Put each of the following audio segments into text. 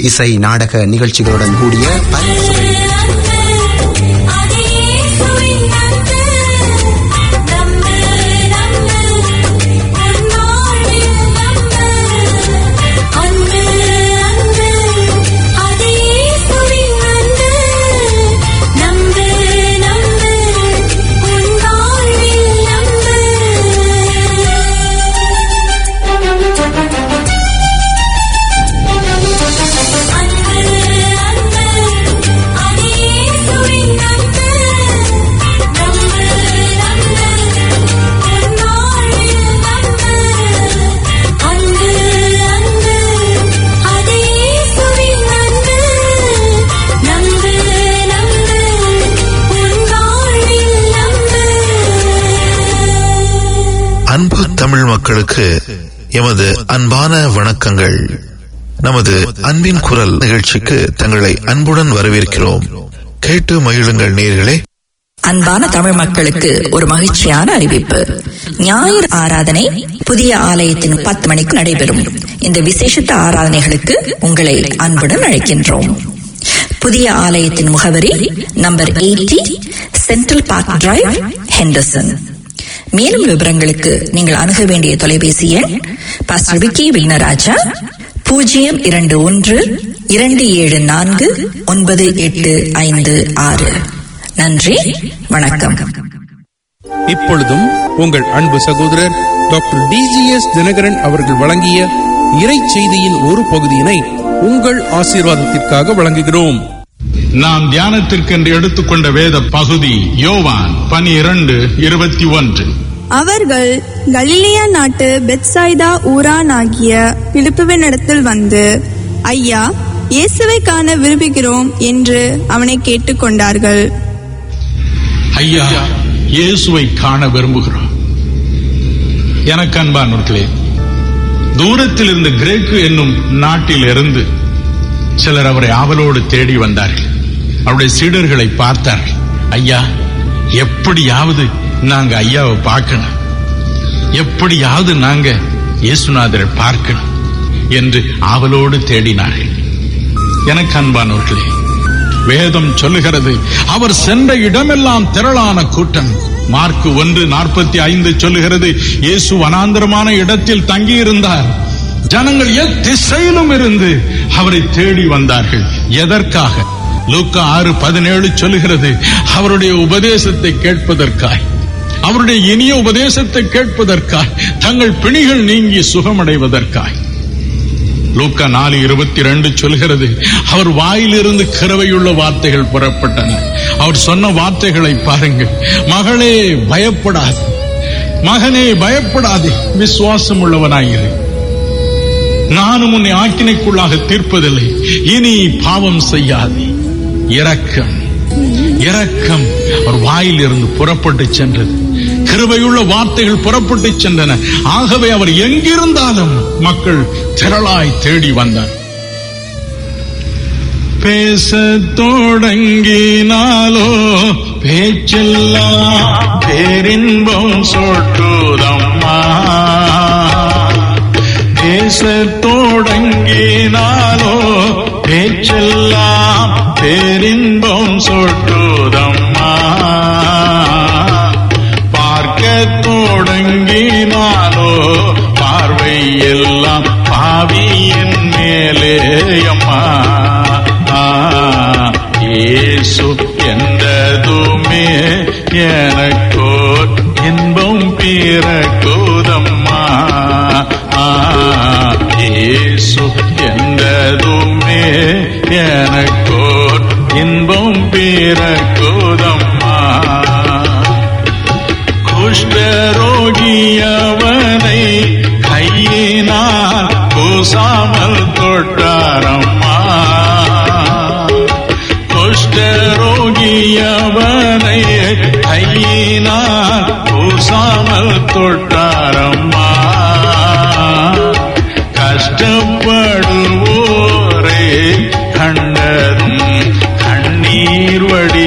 இசை நாடக நிகழ்ச்சிகளுடன் கூடிய பல்சுவை தமிழ் மக்களுக்கு எமது அன்பான வணக்கங்கள். நமது அன்பின் குரல் நிகழ்ச்சிக்கு தங்களை அன்புடன் வரவேற்கிறோம். கேட்டு மகிழுங்கள் நேயர்களே. அன்பான தமிழ் மக்களுக்கு ஒரு மகிழ்ச்சியான அறிவிப்பு. ஞாயிறு ஆராதனை புதிய ஆலயத்தின் 10 மணிக்கு நடைபெறும். இந்த விசேஷித்த ஆராதனைகளுக்கு உங்களை அன்புடன் அழைக்கின்றோம். புதிய ஆலயத்தின் முகவரி number 80 central park drive, Henderson. மேலும் விவரங்களுக்கு நீங்கள் அணுக வேண்டிய தொலைபேசி எண் பாஸ்டர் விக்கி விக்னராஜா 021-274-9856. நன்றி, வணக்கம். இப்பொழுதும் உங்கள் அன்பு சகோதரர் டாக்டர் DGS தினகரன் அவர்கள் வழங்கிய இறை செய்தியின் ஒரு பகுதியினை உங்கள் ஆசீர்வாதத்திற்காக வழங்குகிறோம். நாம் தியானத்திற்கென்று எடுத்துக்கொண்ட வேத பகுதி யோவான் 12:21. அவர்கள் கலிலேயா நாட்டு பெத்சாய்தா ஊரானாகிய பிலிப்புவினிடத்தில் வந்து, ஐயா, இயேசுவை காண விரும்புகிறோம் என்று அவனை கேட்டுக்கொண்டார்கள். ஐயா, இயேசுவை காண விரும்புகிறோம். எனக்கு அன்பானவர்களே, தூரத்தில் இருந்து கிரேக்கு என்னும் நாட்டில் இருந்து சிலர் அவரை ஆவலோடு தேடி வந்தார்கள். அவருடைய சீடர்களை பார்த்தார்கள். ஐயா, எப்படியாவது நாங்க ஐயாவை பார்க்கணும், எப்படியாவது நாங்க இயேசுநாதரை பார்க்கணும் என்று ஆவலோடு தேடினார்கள். எனக்கு அன்பானவர்களே, வேதம் சொல்லுகிறது, அவர் சென்ற இடமெல்லாம் திரளான கூட்டம். மார்க் 1:45 சொல்லுகிறது, இயேசு வனாந்தரமான இடத்தில் தங்கியிருந்தார். ஜனங்கள் எத்திசையிலும் இருந்து அவரை தேடி வந்தார்கள். எதற்காக? லூக்கா 6:17 சொல்லுகிறது, அவருடைய உபதேசத்தை கேட்பதற்காய், அவருடைய இனிய உபதேசத்தை கேட்பதற்காய், தங்கள் பிணிகள் நீங்கி சுகமடைவதற்காய். லூக்கா 4:22 சொல்கிறது, அவர் வாயிலிருந்து கிருபையுள்ள வார்த்தைகள் புறப்பட்டன. அவர் சொன்ன வார்த்தைகளை பாருங்கள். மகளே பயப்படாது, மகனே பயப்படாது, விசுவாசம் உள்ளவனாயிரு. நானும் உன்னை ஆக்கினைக்குள்ளாக தீர்ப்பதில்லை, இனி பாவம் செய்யாதே. இரக்கம், இரக்கம் அவர் வாயிலிருந்து புறப்பட்டு சென்றது. கிருபையுள்ள வார்த்தைகள் புறப்பட்டு சென்றன. ஆகவே அவர் எங்கிருந்தாலும் மக்கள் திரளாய் தேடி வந்தார். பேச தொடங்கினாலோ பேச்செல்லாம் பேரின்பம் சொட்டுதம்மா. பேச தொடங்கினாலோ பேச்செல்லாம் பேரின்பம் சொட்டுதம்மா. பார்க்க தொடங்கினாலோ பார்வை எல்லாம் பாவியின் மேலே அம்மா. இயேசு என்றதுமே எனக்கோர் இன்பம் பிறக்குதம்மா. இயேசு என்றதுமே எனக்கோர் இன்பம் பிறக்குதம்மா. குஷ்டரோகியவனை கையினால் கூசாமல் தொட்டாரம்மா. குஷ்டரோகியவனை கையினால் கூசாமல் தொட்டாரம்மா. கஷ்டப்படுவோரே கண்டதும் கண்ணீர் வடி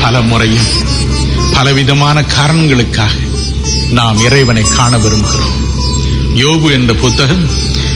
பல முறையும் பலவிதமான காரணங்களுக்காக நாம் இறைவனை காண விரும்புகிறோம். யோபு என்ற புத்தகம்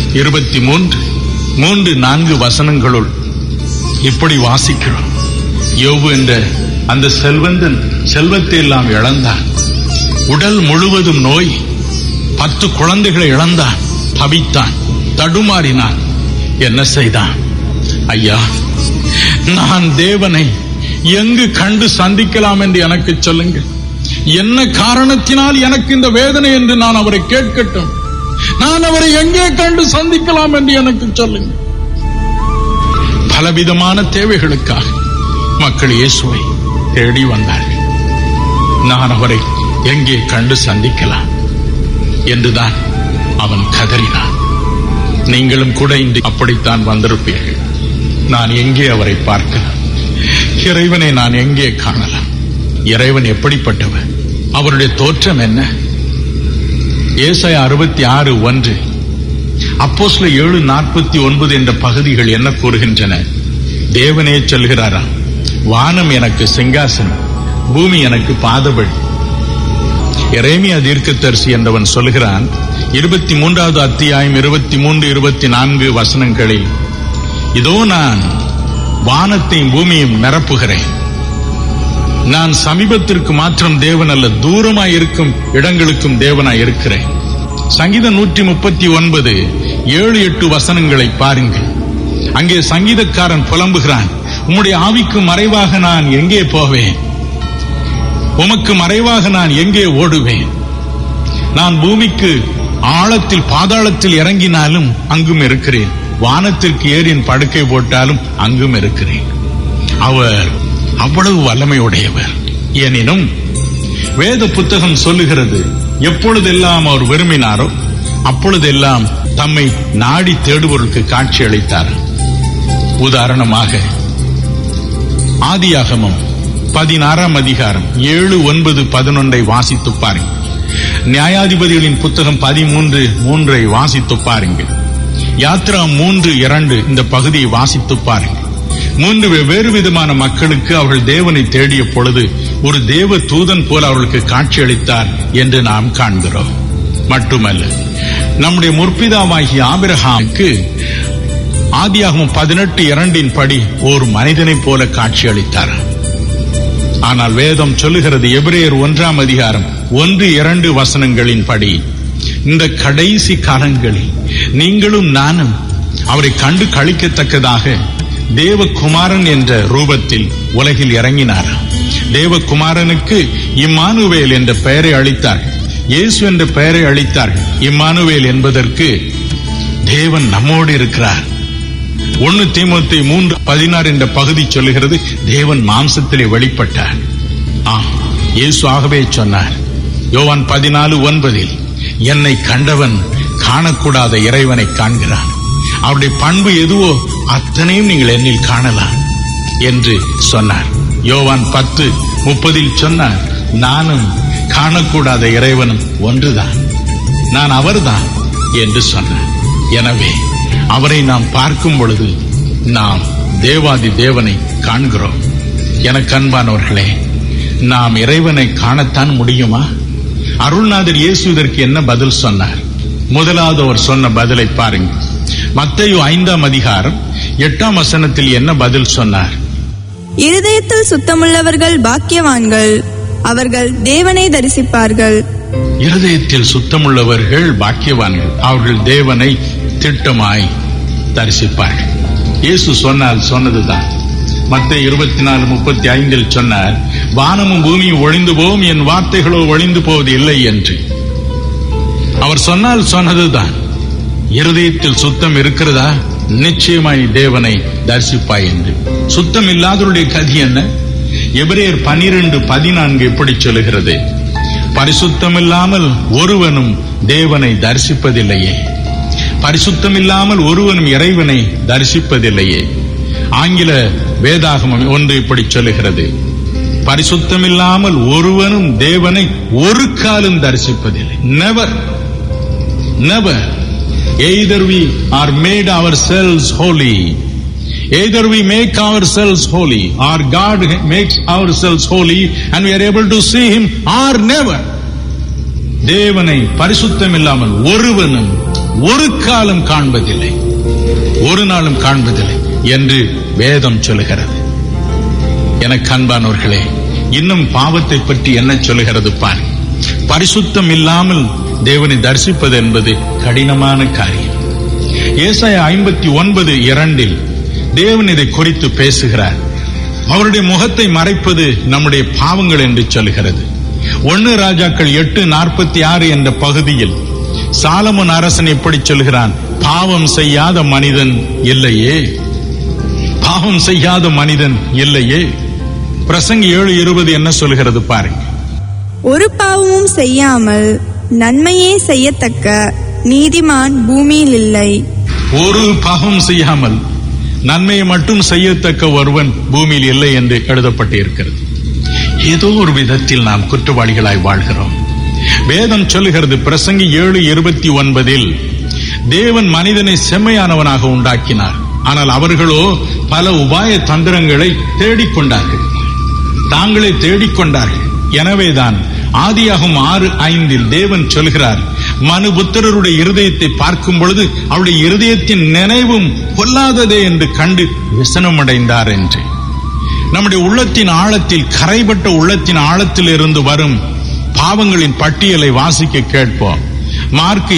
23:4 வசனங்களுள் இப்படி வாசிக்கிறோம். யோபு என்ற அந்த செல்வந்தன் செல்வத்தை எல்லாம் இழந்தான். உடல் முழுவதும் நோய், 10 குழந்தைகளை இழந்தான். தவித்தான், தடுமாறினான். என்ன செய்தான்? ஐயா, நான் தேவனை எங்கு கண்டு சந்திக்கலாம் என்று எனக்கு சொல்லுங்கள். என்ன காரணத்தினால் எனக்கு இந்த வேதனை என்று நான் அவரை கேட்கட்டும். நான் அவரை எங்கே கண்டு சந்திக்கலாம் என்று எனக்கு சொல்லுங்கள். பலவிதமான தேவைகளுக்காக மக்கள் இயேசுவை தேடி வந்தார்கள். நான் அவரை எங்கே கண்டு சந்திக்கலாம் என்றுதான் அவன் கதறினான். நீங்களும் கூட இன்று அப்படித்தான் வந்திருப்பீர்கள். நான் எங்கே அவரை பார்க்கலாம்? இறைவனை நான் எங்கே காணலாம்? இறைவன் எப்படிப்பட்டவர்? அவருடைய தோற்றம் என்ன? ஏசாயா 66:1, அப்போஸ்தலர் 7:49 என்ற பகுதிகள் என்ன கூறுகின்றன? தேவனே சொல்கிறாராம், வானம் எனக்கு சிங்காசனம், பூமி எனக்கு பாதபடி. எரேமியா தீர்க்கதரிசி என்றவன் சொல்கிறான் 23வது அத்தியாயம் 23-24 வசனங்களில், இதோ நான் வானத்தையும் பூமியும் நிரப்புகிறேன். நான் சமீபத்திற்கு மாத்திரம் தேவன் அல்ல, தூரமாய் இருக்கும் இடங்களுக்கும் தேவனாய் இருக்கிறேன். சங்கீதம் 139 7-8 வசனங்களை பாருங்கள். அங்கே சங்கீதக்காரன் புலம்புகிறான், உம்முடைய ஆவிக்கு மறைவாக நான் எங்கே போவேன்? உமக்கு மறைவாக நான் எங்கே ஓடுவேன்? நான் பூமிக்கு ஆழத்தில் பாதாளத்தில் இறங்கினாலும் அங்கும் இருக்கிறேன், வானத்திற்கு ஏறின் படுக்கை போட்டாலும் அங்கும் இருக்கிறேன். அவர் அவ்வளவு வல்லமையுடையவர். எனினும் வேத புத்தகம் சொல்லுகிறது, எப்பொழுதெல்லாம் அவர் விரும்பினாரோ அப்பொழுதெல்லாம் தம்மை நாடி தேடுபவர்களுக்கு காட்சி அளித்தார். உதாரணமாக ஆதியாகமம் 16ஆம் அதிகாரம் 7, 9, 11 வாசித்து பாருங்கள். நியாயாதிபதிகளின் புத்தகம் 13:3 வாசித்து பாருங்கள். யாத்ரா 3:2 இந்த பகுதியை வாசித்து பாருங்கள். 3 வெவ்வேறு விதமான மக்களுக்கு அவர்கள் தேவனை தேடிய பொழுது ஒரு தேவ தூதன் போல அவர்களுக்கு காட்சியளித்தார் என்று நாம் காண்கிறோம். மட்டுமல்ல, நம்முடைய முற்பிதாவாகிய ஆபிரகாமுக்கு ஆதியாகமம் 18:2 படி ஒரு மனிதனைப் போல காட்சியளித்தார். ஆனால் வேதம் சொல்லுகிறது, எபிரேயர் 1ஆம் அதிகாரம் 1-2 வசனங்களின் படி, இந்த கடைசி காலங்களில் நீங்களும் நானும் அவரை கண்டு களிக்கத்தக்கதாக தேவகுமாரன் என்ற ரூபத்தில் உலகில் இறங்கினார். தேவகுமாரனுக்கு இம்மானுவேல் என்ற பெயரை அளித்தார்கள், இயேசு என்ற பெயரை அளித்தார்கள். இம்மானுவேல் என்பதற்கு தேவன் நம்மோடு இருக்கிறார். 1 தீமோத்தேயு 3:16 என்ற பகுதி சொல்லுகிறது, தேவன் மாம்சத்திலே வெளிப்பட்டார். இயேசு ஆகவே சொன்னார் யோவான் 14:9, என்னை கண்டவன் காணக்கூடாத இறைவனை காண்கிறான். அவருடைய பண்பு எதுவோ அத்தனையும் நீங்கள் என்னில் காணலாம் என்று சொன்னார். யோவான் 10:30 சொன்னார், நானும் காணக்கூடாத இறைவனும் ஒன்றுதான், நான் அவர்தான் என்று சொன்னார். எனவே அவரை நாம் பார்க்கும் பொழுது நாம் தேவாதி தேவனை காண்கிறோம். எனக்கு அன்பானவர்களே, நாம் இறைவனை காணத்தான் முடியுமா? அருள்நாதர் இயேசு இதற்கு என்ன பதில் சொன்னார்? முதலாவது அவர் சொன்ன பதிலை பாருங்கள். மத்தேயு 5ஆம் அதிகாரம் 8ஆம் வசனத்தில் என்ன பதில் சொன்னார்? இருதயத்தில் சுத்தமுள்ளவர்கள் பாக்கியவான்கள், அவர்கள் தேவனை தரிசிப்பார்கள். இருதயத்தில் சுத்தமுள்ளவர்கள் பாக்கியவான்கள், அவர்கள் தேவனை திட்டமாய் தரிசிப்பார்கள். இயேசு சொன்னதுதான். மத்தேயு 24:35 சொன்னார், வானமும் பூமியும் ஒழிந்து போகும், என் வார்த்தைகளோ ஒழிந்து போவது இல்லை என்று. அவர் சொன்னதுதான். இருதயத்தில் சுத்தம் இருக்கிறதா? நிச்சயமாய் தேவனை தரிசிப்பாய் என்று. சுத்தம் இல்லாதவருடைய கதி என்ன? எபிரேயர் 12:14 எப்படி சொல்லுகிறது? பரிசுத்தம் இல்லாமல் ஒருவனும் தேவனை தரிசிப்பதில்லையே, பரிசுத்தம் இல்லாமல் ஒருவனும் இறைவனை தரிசிப்பதில்லையே. ஆங்கில வேதாகமம் 1 இப்படி சொல்லுகிறது, பரிசுத்தம் இல்லாமல் ஒருவனும் தேவனை ஒரு காலம் தரிசிப்பதில்லை. Never, never. Either we are made ourselves holy, Either we make ourselves holy or God makes ourselves holy and we are able to see Him or never. தேவனை பரிசுத்தம் இல்லாமல் ஒருவனும் ஒரு காலம் காண்பதில்லை, ஒரு நாளும் காண்பதில்லை என்று வேதம் சொல்லுகிறது. எனக்கு அன்பானவர்களே, இன்னும் பாவத்தை பற்றி என்ன சொல்லுகிறது பார். பரிசுத்தம் இல்லாமல் தேவனை தரிசிப்பது என்பது கடினமான காரியம். ஏசாயா 59:2 தேவன் இதை குறித்து பேசுகிறார். அவருடைய முகத்தை மறைப்பது நம்முடைய பாவங்கள் என்று சொல்கிறது. 1 ராஜாக்கள் 8:46 என்ற பகுதியில் சாலமோன் அரசன் இப்படி சொல்கிறான், பாவம் செய்யாத மனிதன் இல்லையே, பாவம் செய்யாத மனிதன் இல்லையே. பிரசங்கி 7:20 என்ன சொல்கிறது பாருங்க. ஒரு பாவமும் செய்யாமல் நன்மையே செய்யத்தக்க நீதிமான் பூமியில் இல்லை. ஒரு பாவம் செய்யாமல் நன்மையை மட்டும் செய்யத்தக்க ஒருவன் பூமியில் இல்லை என்று எழுதப்பட்டு இருக்கிறது. ஏதோ ஒரு விதத்தில் நாம் குற்றவாளிகளாய் வாழ்கிறோம். வேதம் சொல்லுகிறது பிரசங்கி 7:29 தேவன் மனிதனை செம்மையானவனாக உண்டாக்கினார், ஆனால் அவர்களோ பல உபாய தந்திரங்களை தேடிக்கொண்டார்கள், தாங்களே தேடிக்கொண்டார்கள். எனவேதான் ஆதியாகமம் 6:5 தேவன் சொல்கிறார், மனுபுத்திரருடைய இருதயத்தை பார்க்கும் பொழுது அவருடைய இருதயத்தின் நினைவும் பொல்லாததே என்று கண்டு விசனமடைந்தார் என்று. நம்முடைய உள்ளத்தின் ஆழத்தில், கரைபட்ட உள்ளத்தின் ஆழத்தில் இருந்து வரும் பாவங்களின் பட்டியலை வாசிக்க கேட்போம். மார்க்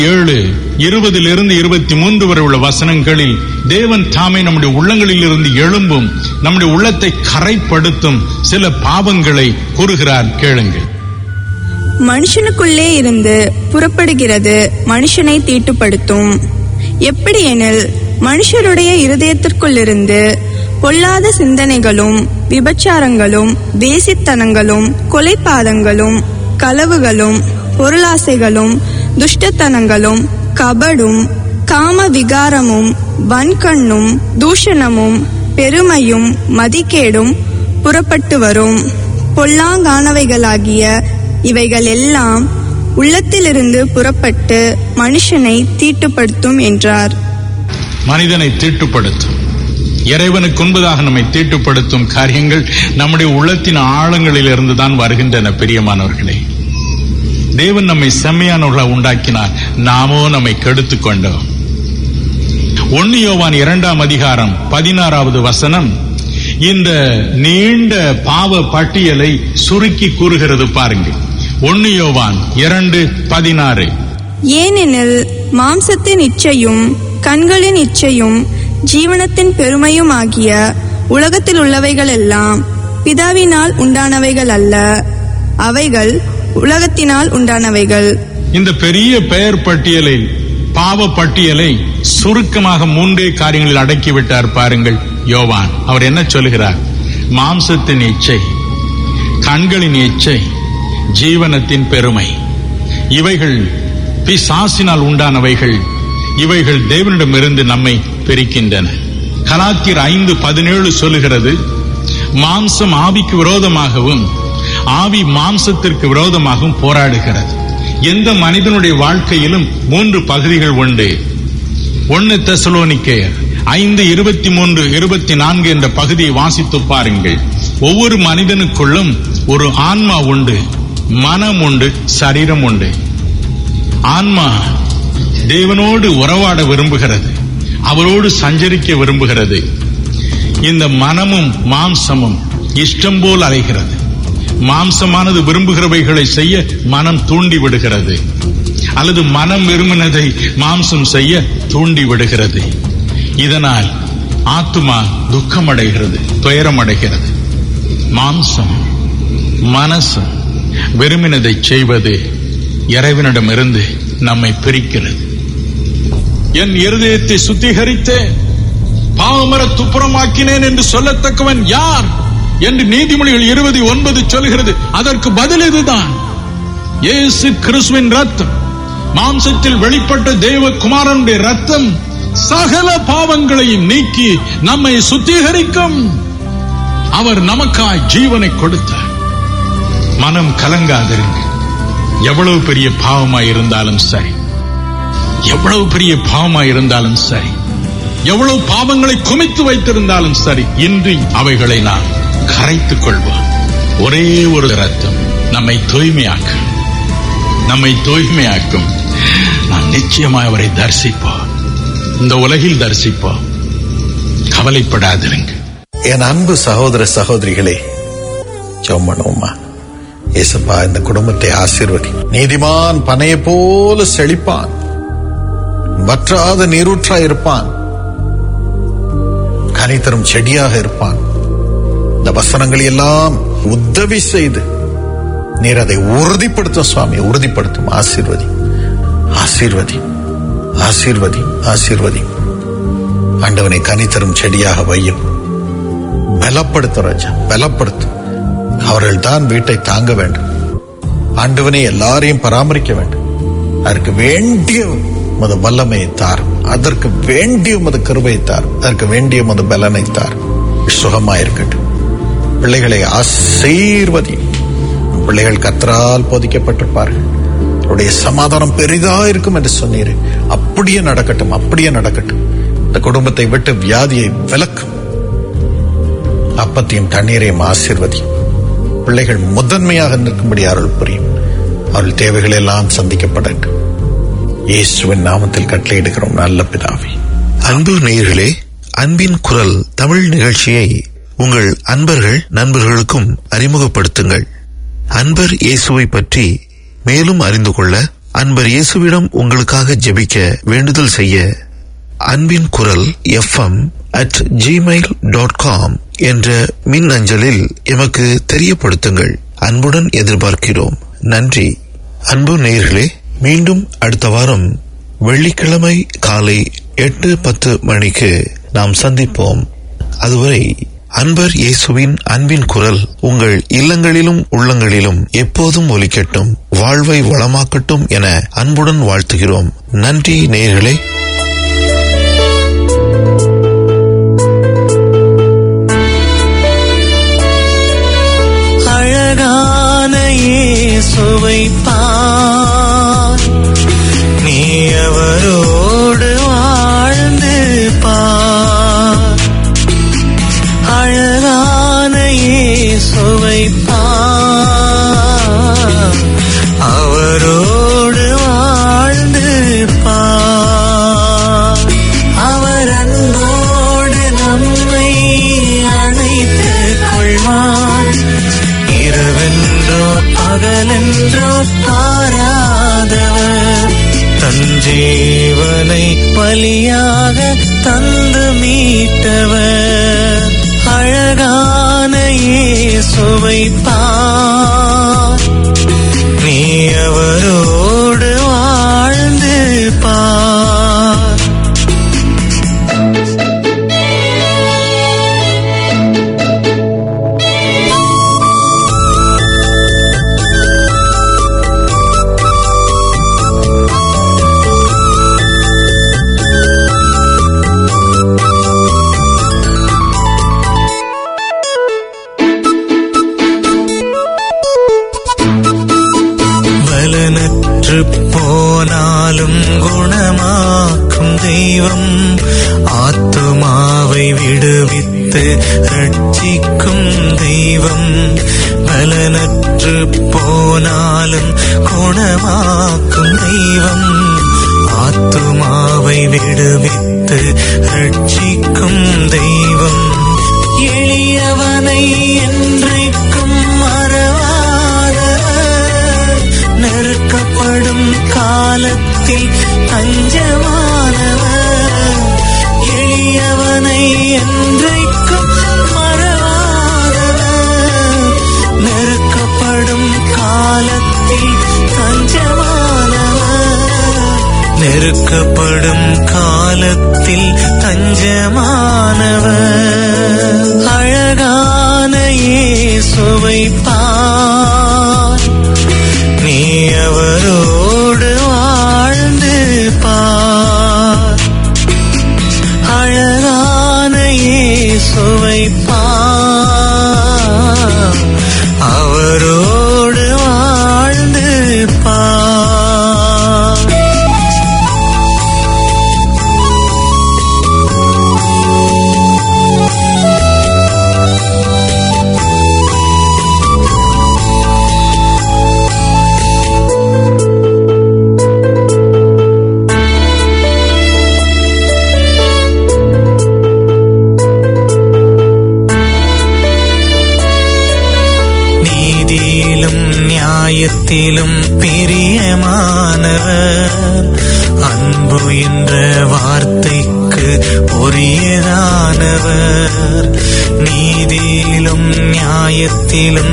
7:20-23 வரை உள்ள வசனங்களில் தேவன் தாமே நம்முடைய உள்ளங்களில் இருந்து எழும்பும், நம்முடைய உள்ளத்தை கரைப்படுத்தும் சில பாவங்களை கூறுகிறார். கேளுங்கள். மனுஷனுக்குள்ளே இருந்து புறப்படுகிறது மனுஷனை தீட்டுப்படுத்தும். எப்படி எனில், மனுஷருடைய இருதயத்திற்குள்ளிருந்து பொல்லாத சிந்தனைகளும், விபச்சாரங்களும், வேசித்தனங்களும், கொலைபாதங்களும், களவுகளும், பொருளாசைகளும், துஷ்டத்தனங்களும், கபடும், காம விகாரமும், வன்கண்ணும், தூஷணமும், பெருமையும், மதிகேடும் புறப்பட்டு வரும். பொல்லாங்கானவைகளாகிய இவைகள் எல்லாம் உள்ளத்திலிருந்து புறப்பட்டு மனுஷனை தீட்டுப்படுத்தும் என்றார். மனிதனை தீட்டுப்படுத்தும், இறைவனுக்கு முன்பதாக நம்மை தீட்டுப்படுத்தும் காரியங்கள் நம்முடைய உள்ளத்தின் ஆழங்களில் இருந்துதான் வருகின்றன. பிரியமானவர்களே, தேவன் நம்மை செம்மையானவர்களாக உண்டாக்கினார், நாமோ நம்மை கெடுத்துக் கொண்டோம். 1 யோவான் 2:16 வசனம் இந்த நீண்ட பாவ பட்டியலை சுருக்கி கூறுகிறது பாருங்கள். 1 யோவான் 2:16 ஏனெனில் மாம்சத்தின் இச்சையும், கண்களின் இச்சையும், ஜீவனத்தின் பெருமையும் ஆகிய உலகத்தில் உள்ளவைகள் எல்லாம் பிதாவினால் உண்டானவைகள் அல்ல, அவைகள் உலகத்தினால் உண்டானவைகள். இந்த பெரிய பெயர் பட்டியலை, பாவ பட்டியலை சுருக்கமாக 3 காரியங்களில் அடக்கிவிட்டார் பாருங்கள் யோவான். அவர் என்ன சொல்கிறார்? மாம்சத்தின் இச்சை, கண்களின் இச்சை, ஜீவனத்தின் பெருமை, இவைகள் பிசாசினால் உண்டானவைகள், இவைகள் தேவனிடமிருந்து நம்மை பிரிக்கின்றன. கலாத்தியர் 5:17 சொல்லுகிறது, மாம்சம் ஆவிக்கு விரோதமாகவும் ஆவி மாம்சத்திற்கு விரோதமாகவும் போராடுகிறது. எந்த மனிதனுடைய வாழ்க்கையிலும் 3 பகுதிகள் உண்டு. 1 தெசலோனிக்கேயர் 5:23-24 என்ற பகுதியை வாசித்து பாருங்கள். ஒவ்வொரு மனிதனுக்குள்ளும் ஒரு ஆன்மா உண்டு, மனம் உண்டு, சரீரம் உண்டு. ஆன்மா தேவனோடு உறவாட விரும்புகிறது, அவரோடு சஞ்சரிக்க விரும்புகிறது. இந்த மனமும் மாம்சமும் இஷ்டம் போல் அலைகிறது. மாம்சமானது விரும்புகிறவைகளை செய்ய மனம் தூண்டி விடுகிறது, அல்லது மனம் விரும்பினதை மாம்சம் செய்ய தூண்டி விடுகிறது. இதனால் ஆத்துமா துக்கமடைகிறது, துயரமடைகிறது. மாம்சம் மனசு விரும்பினதை செய்வது இறைவனிடமிருந்து நம்மை பிரிக்கிறது. என் இருதயத்தை சுத்திகரித்தேன், பாவமர துப்புரமாக்கினேன் என்று சொல்லத்தக்கவன் யார் என்று நீதிமொழிகள் 20:9 சொல்கிறது. அதற்கு பதில் இதுதான், இயேசு கிறிஸ்துவின் ரத்தம், மாம்சத்தில் வெளிப்பட்ட தேவகுமாரனுடைய ரத்தம் சகல பாவங்களையும் நீக்கி நம்மை சுத்திகரிக்கும். அவர் நமக்காய் ஜீவனை கொடுத்தார். மனம் கலங்காதிருங்கள். எவ்வளவு பெரிய பாவமாய் இருந்தாலும் சரி, எவ்வளவு பெரிய பாவமாய் இருந்தாலும் சரி, எவ்வளவு பாவங்களை குமித்து வைத்திருந்தாலும் சரி, இன்று அவைகளை நான் கரைத்துக் கொள்வோம். ஒரே ஒரு ரத்தம் நம்மை தூய்மையாக்கும். நாம் நிச்சயமாய் அவரை தரிசிப்போம். இந்த உலகில் தரிசிப்போம். கவலைப்படாதிருங்க. என் அன்பு சகோதர சகோதரிகளே, ஜெபம் ஏசப்பா, இந்த குடும்பத்தை ஆசீர்வதி. நீதிமான் பனையை போல செழிப்பான், வற்றாத நீரூற்றாய் இருப்பான், கனிதரும் செடியாக இருப்பான். இந்த வசனங்களை எல்லாம் உதவி செய்து நீர் அதை உறுதிப்படுத்தும் சுவாமி, உறுதிப்படுத்தும். ஆசீர்வதி, ஆசீர்வதி, ஆசீர்வதி, ஆசீர்வதி. ஆண்டவனை கனிதரும் செடியாக வையும். பலப்படுத்தும் ராஜா, பலப்படுத்தும். அவர்கள் தான் வீட்டை தாங்க வேண்டும். ஆண்டவனை எல்லாரையும் பராமரிக்க வேண்டும். அதற்கு வேண்டிய மது வல்லமையை தார், அதற்கு வேண்டிய மது கருவையை தார், அதற்கு வேண்டிய மது பலனை தார். சுகமாயிருக்கட்டும். பிள்ளைகளை ஆசீர்வதி. பிள்ளைகள் கர்த்தரால் போதிக்கப்பட்டிருப்பார்கள். அவருடைய சமாதானம் பெரிதா இருக்கும் என்று சொன்னீர். அப்படியே நடக்கட்டும், அப்படியே நடக்கட்டும். இந்த குடும்பத்தை விட்டு வியாதியை விலக்கும். அப்பத்தையும் தண்ணீரையும் ஆசீர்வதி. பிள்ளைகள் முதன்மையாக நிற்கும்படி அருள் புரியும். அவர்கள் தேவைகள் எல்லாம் சந்திக்கப்படட்டும். இயேசுவின் நாமத்தில் கட்டளையிடுகிறோம் நல்ல பிதாவே. அன்பு நேயர்களே, அன்பின் குரல் தமிழ் நிகழ்ச்சியை உங்கள் அன்பர்கள் நண்பர்களுக்கும் அறிமுகப்படுத்துங்கள். அன்பர் இயேசுவை பற்றி மேலும் அறிந்து கொள்ள, அன்பர் இயேசுவிடம் உங்களுக்காக ஜெபிக்க வேண்டுதல் செய்ய அன்பின் குரல் fm@gmail.com என்ற மின் அஞ்சலில் எமக்கு தெரியப்படுத்துங்கள். அன்புடன் எதிர்பார்க்கிறோம். நன்றி. அன்பு நேயர்களே, மீண்டும் அடுத்த வாரம் வெள்ளிக்கிழமை காலை 8:10 மணிக்கு நாம் சந்திப்போம். அதுவரை அன்பர் இயேசுவின் அன்பின் குரல் உங்கள் இல்லங்களிலும் உள்ளங்களிலும் எப்போதும் ஒலிக்கட்டும், வாழ்வை வளமாக்கட்டும் என அன்புடன் வாழ்த்துகிறோம். நன்றி நேயர்களே. அழகான இயேசுவை பார், நீ அவரோடு வாழ்ந்து பார். அழகான இயேசுவை பார், அவரோடு வாழ்ந்து பார். அவர் அன்போடு நம்மை அணைத்துக் கொள்வார். இரவென்றோ பகலென்றோ பாராதவர், தன் ஜீவனை பலியாக தந்து மீட்டவர். அழகான இயேசுவை பார், நீ அவரோடு வாழ்ந்து பார். போனாலும் குணமாக்கும் தெய்வம், ஆத்துமாவை விடுவித்து ரட்சிக்கும் தெய்வம். பலனற்று போனாலும் குணமாக்கும் தெய்வம், ஆத்துமாவை விடுவித்து ரட்சிக்கும் தெய்வம். எளியவனை என்றைக்கும் மறவாதவர், நெருக்கப்படும் காலத்தில் தஞ்சமானவர். எளியவனை என்றைக்கும் மறவாதவர், நெருக்கப்படும் காலத்தில் தஞ்சமானவர். நெருக்கப்படும் காலத்தில் தஞ்சமானவர். அழகான இயேசுவை பார், நீ அவரோடு வாழ்ந்து பார். அழகான இயேசுவை பார், அவரோடு வாழ்ந்து பார். நியாயத்திலும் பிரியமானவர். அன்பு என்ற வார்த்தைக்கு உரியதானவர். நீதியிலும் நியாயத்திலும்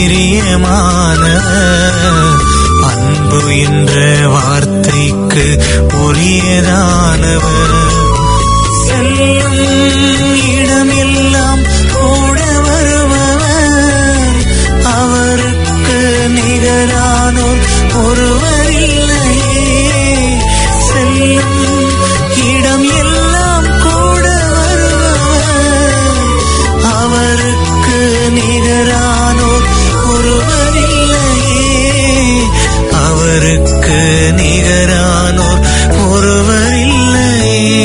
பிரியமானவர். அன்பு என்ற வார்த்தைக்கு உரியதானவர். செல்லும் இடமெல்லாம் கூட வருபவர். அவருக்கு நிகரானோர் ஒருவர் இல்லையே. செல்லும் இடம் எல்லாம் கூட வருபவர். அவருக்கு நிகரானோர் ஒருவர் இல்லையே. அவருக்கு நிகரானோர் ஒருவர் இல்லையே.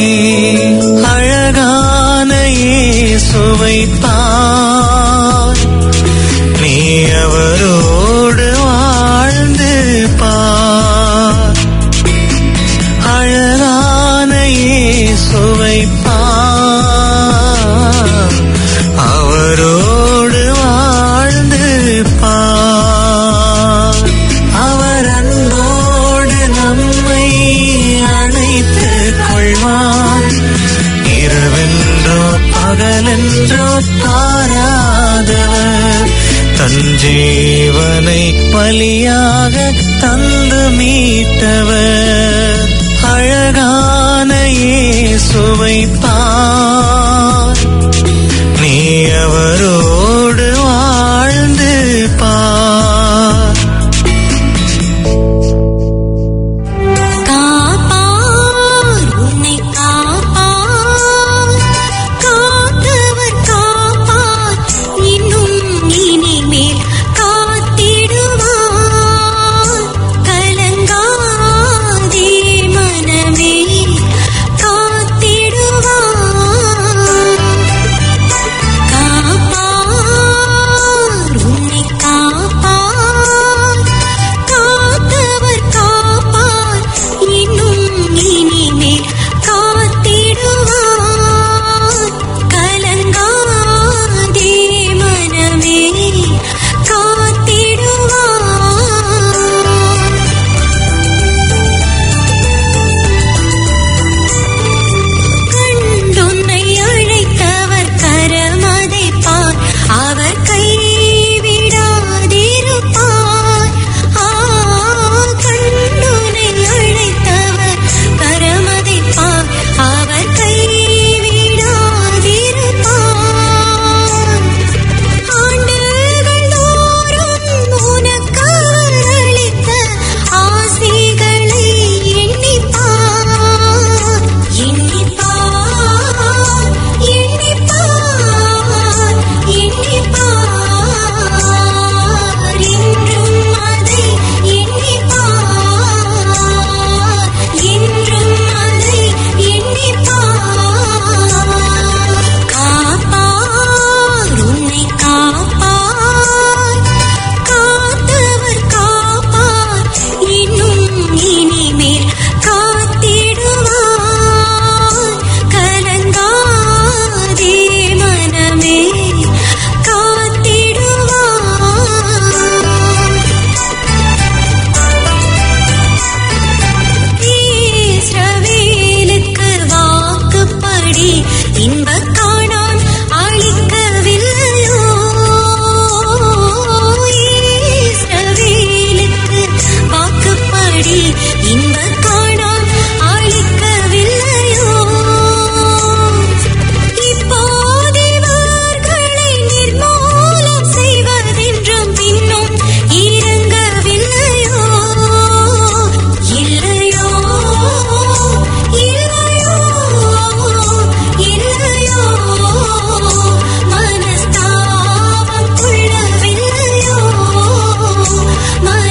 அழகான இயேசுவை பார், நீ அவரோடு வாழ்ந்து பார். அழகான இயேசுவை பார், அவரோடு வாழ்ந்து பார். அவர் அன்போடு நம்மை அணைத்துக் கொள்வார். இரவென்றோ பகலென்றோ பாராதவர். தன் ஜீவனை பலியாக தந்து மீட்டவர். அழகான இயேசுவை